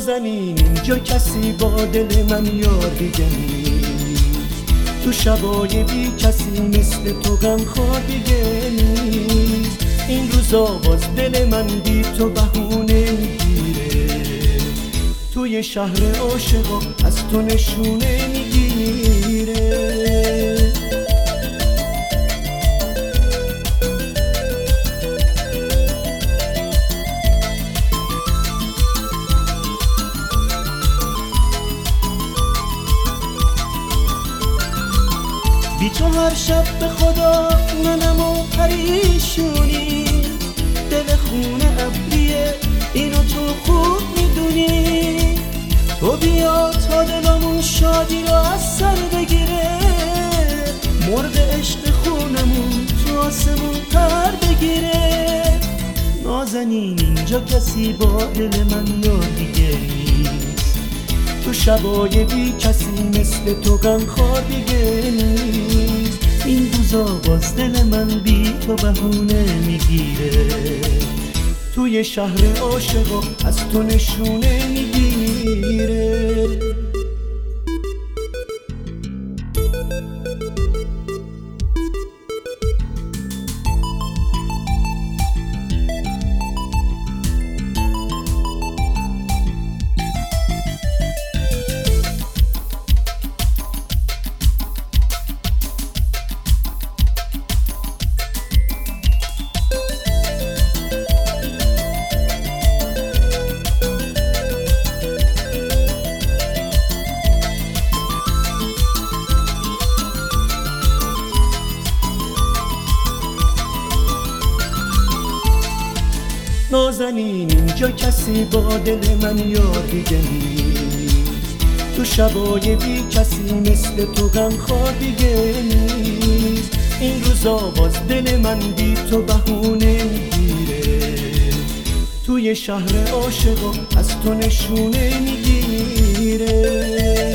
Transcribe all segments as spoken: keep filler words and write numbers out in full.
نازنین اینجا کسی با دل من یار دیگه نیست، تو شبای بی کسی مثل تو غمخوار دیگه نیست. این روزا باز دل من بی تو بهونه میگیره، توی شهر عاشقا از تو نشونه میگیره. بی تو هر شب به خدا منم و پریشونی، دل خونه ابریه اینو تو خوب میدونی. تو بیا تا دلمون شادی رو از سر بگیره، مرغ عشق خونمون تو آسمون پر بگیره. نازنین اینجا کسی با دل من یار دیگه نیست، تو شبای بی کسی مثل تو غمخوار دیگه نیست. این روزا باز دل من بی تو بهونه میگیره، توی شهر عاشقا از تو نشونه میگیره. نازنین اینجا کسی با دل من یار دیگه نیست، تو شبای بی کسی مثل تو غمخوار دیگه نیست. این روزا باز دل من بی تو بهونه میگیره، توی شهر عاشقا از تو نشونه میگیره.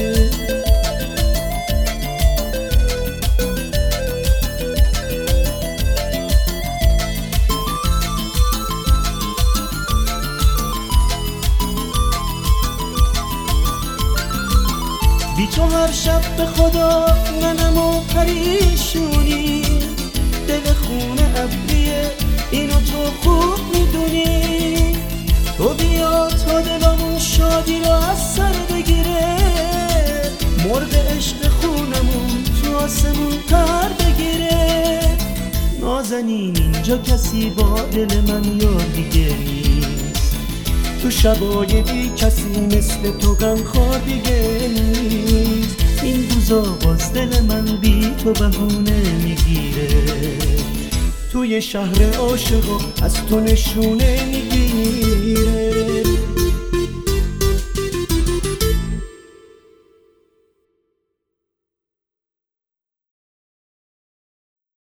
بی تو هر شب به خدا منم و پریشونی، دل خونه ابریه اینو تو خوب میدونی. تو بیا تا دلمون شادی رو از سر بگیره، مرغ عشق خونمون تو آسمون پر بگیره. نازنین اینجا کسی با دل من یار دیگه نیست، تو شبای بی کسی مثل تو غمخوار دیگه نیست. این روزا باز دل من بی تو بهونه میگیره، توی شهر عاشقا از تو نشونه میگیره.